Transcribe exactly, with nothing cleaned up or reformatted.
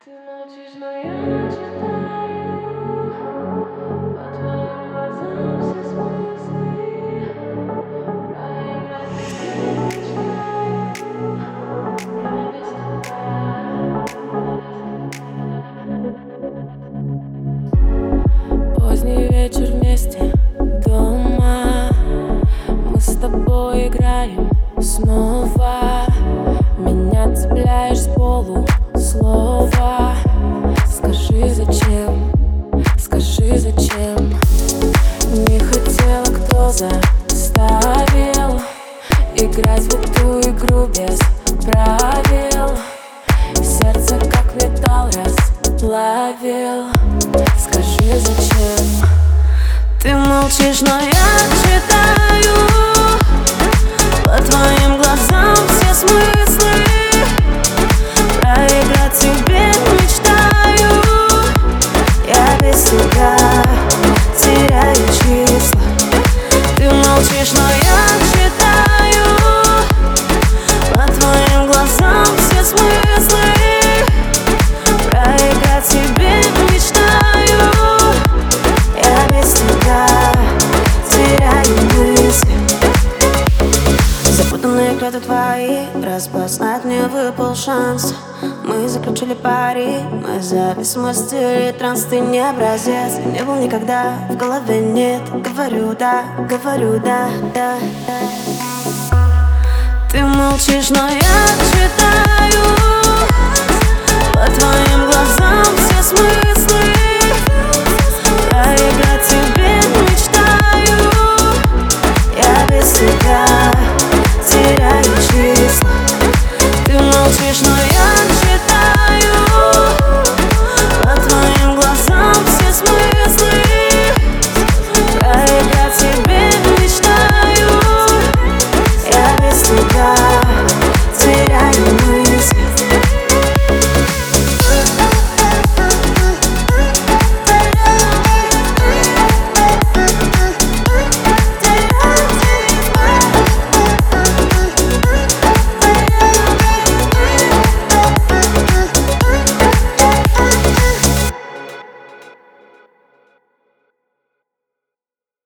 Ты молчишь, но я читаю по твоим глазам все смыслы. Проиграть тебе мечтаю я без тебя. Поздний вечер вместе дома, мы с тобой играем снова. Меня цепляешь с полу слова. Скажи, зачем, скажи, зачем. Не хотела, кто заставил играть в эту игру без правил. Сердце как металл расплавил. Скажи, зачем. Ты молчишь, но я читаю по твоим глазам все смыслы. Проиграть тебе мечтаю я без тебя, теряю числа. Ты молчишь, но я читаю по твоим глазам все смыслы. Проиграть тебе мечтаю я без тебя, теряю мысли. Запутанные клетвы твои, распознать мне выпал шанс. Мы заключили пари, мы зависимости, транс. Ты не образец, не был никогда, в голове нет. Говорю да, говорю да, да, да. Ты молчишь, но я читаю